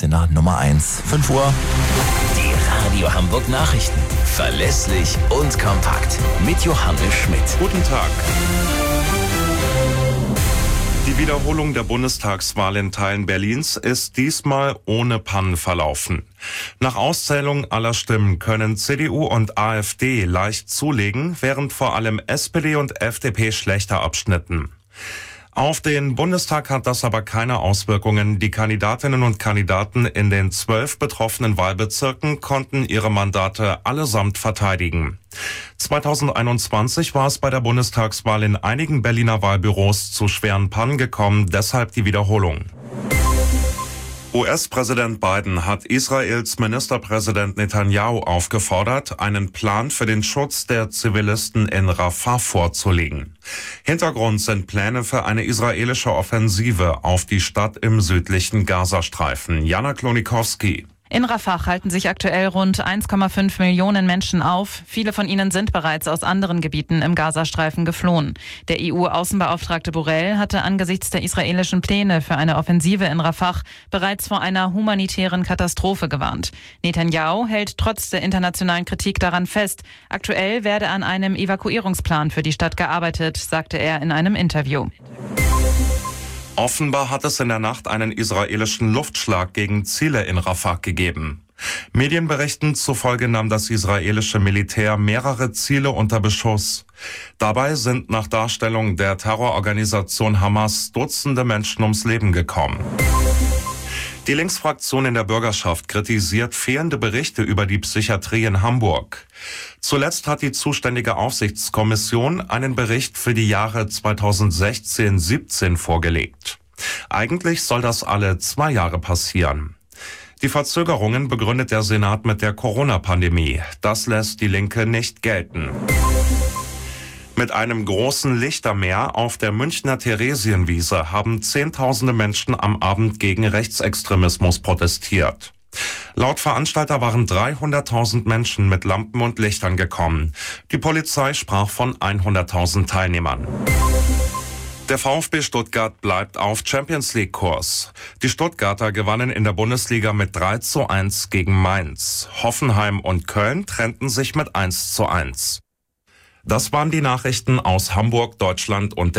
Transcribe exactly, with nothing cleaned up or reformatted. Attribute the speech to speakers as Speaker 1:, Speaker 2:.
Speaker 1: Gewinner Nummer eins. fünf Uhr.
Speaker 2: Die Radio Hamburg Nachrichten. Verlässlich und kompakt. Mit Johannes Schmidt.
Speaker 3: Guten Tag. Die Wiederholung der Bundestagswahl in Teilen Berlins ist diesmal ohne Pannen verlaufen. Nach Auszählung aller Stimmen können C D U und AfD leicht zulegen, während vor allem S P D und F D P schlechter abschnitten. Auf den Bundestag hat das aber keine Auswirkungen. Die Kandidatinnen und Kandidaten in den zwölf betroffenen Wahlbezirken konnten ihre Mandate allesamt verteidigen. zweitausendeinundzwanzig war es bei der Bundestagswahl in einigen Berliner Wahlbüros zu schweren Pannen gekommen, deshalb die Wiederholung. U S-Präsident Biden hat Israels Ministerpräsident Netanyahu aufgefordert, einen Plan für den Schutz der Zivilisten in Rafah vorzulegen. Hintergrund sind Pläne für eine israelische Offensive auf die Stadt im südlichen Gazastreifen. Jana Klonikowski.
Speaker 4: In Rafah halten sich aktuell rund eins Komma fünf Millionen Menschen auf. Viele von ihnen sind bereits aus anderen Gebieten im Gazastreifen geflohen. Der E U-Außenbeauftragte Borrell hatte angesichts der israelischen Pläne für eine Offensive in Rafah bereits vor einer humanitären Katastrophe gewarnt. Netanyahu hält trotz der internationalen Kritik daran fest. Aktuell werde an einem Evakuierungsplan für die Stadt gearbeitet, sagte er in einem Interview.
Speaker 3: Offenbar hat es in der Nacht einen israelischen Luftschlag gegen Ziele in Rafah gegeben. Medienberichten zufolge nahm das israelische Militär mehrere Ziele unter Beschuss. Dabei sind nach Darstellung der Terrororganisation Hamas Dutzende Menschen ums Leben gekommen. Die Linksfraktion in der Bürgerschaft kritisiert fehlende Berichte über die Psychiatrie in Hamburg. Zuletzt hat die zuständige Aufsichtskommission einen Bericht für die Jahre zweitausendsechzehn siebzehn vorgelegt. Eigentlich soll das alle zwei Jahre passieren. Die Verzögerungen begründet der Senat mit der Corona-Pandemie. Das lässt die Linke nicht gelten. Mit einem großen Lichtermeer auf der Münchner Theresienwiese haben Zehntausende Menschen am Abend gegen Rechtsextremismus protestiert. Laut Veranstalter waren dreihunderttausend Menschen mit Lampen und Lichtern gekommen. Die Polizei sprach von hunderttausend Teilnehmern. Der VfB Stuttgart bleibt auf Champions-League-Kurs. Die Stuttgarter gewannen in der Bundesliga mit drei zu eins gegen Mainz. Hoffenheim und Köln trennten sich mit eins zu eins. Das waren die Nachrichten aus Hamburg, Deutschland und der